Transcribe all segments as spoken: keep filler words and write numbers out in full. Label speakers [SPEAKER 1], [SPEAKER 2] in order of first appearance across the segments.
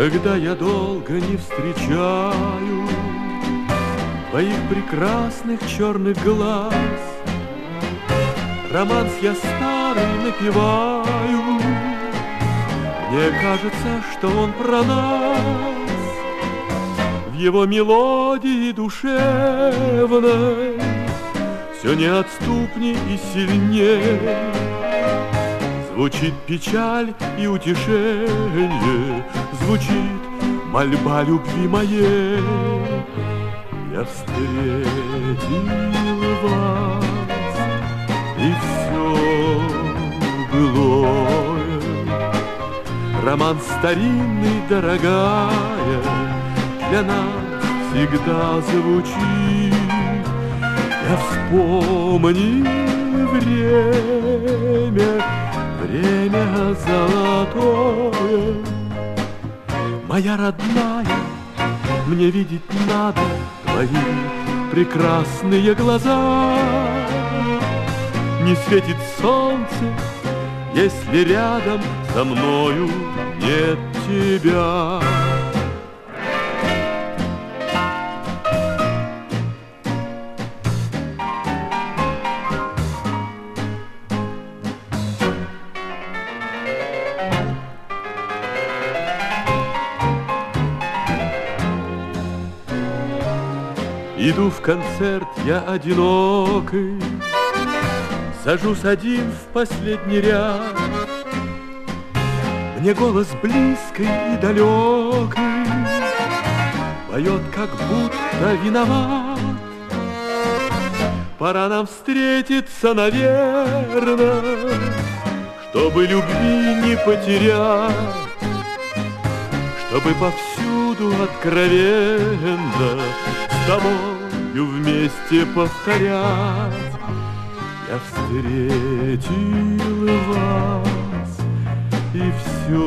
[SPEAKER 1] Когда я долго не встречаю твоих прекрасных черных глаз, романс я старый напеваю. Мне кажется, что он про нас. В его мелодии душевной все неотступней и сильней звучит печаль и утешение, звучит мольба любви моей. Я встретил вас, и все былое, роман старинный, дорогая, для нас всегда звучит. Я вспомнил время, время золотое. Моя родная, мне видеть надо твои прекрасные глаза. Не светит солнце, если рядом со мною нет тебя. Иду в концерт я одинокий, сажусь один в последний ряд. Мне голос близкий и далекий поет, как будто виноват. Пора нам встретиться, наверное, чтобы любви не потерять, чтобы повсюду откровенно с тобою вместе повторять. Я встретил вас, и все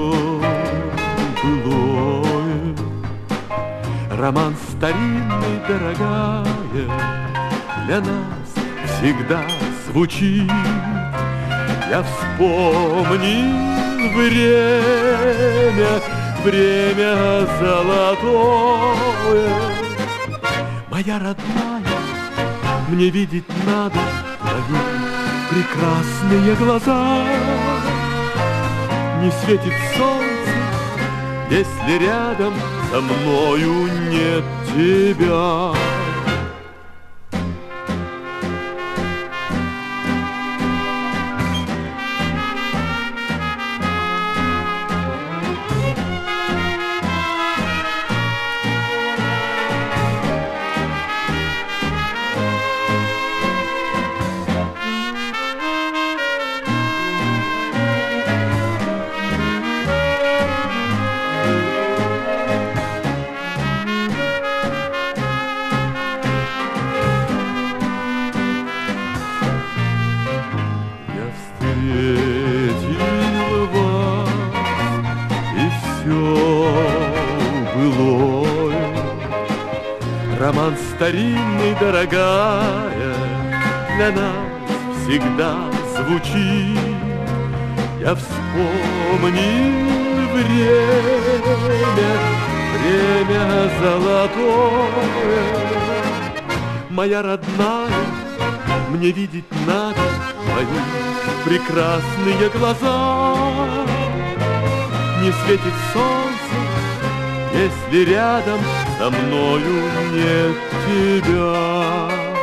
[SPEAKER 1] былое, роман старинный, дорогая, для нас всегда звучит. Я вспомнил время, время золотое. Моя родная, мне видеть надо твои прекрасные глаза. Не светит солнце, если рядом со мною нет тебя. Встретил вас, и все былое, роман старинный, дорогая, для нас всегда звучит. Я вспомнил время, время золотое. Моя родная, мне видеть надо твои прекрасные глаза. Не светит солнце, если рядом со мною нет тебя.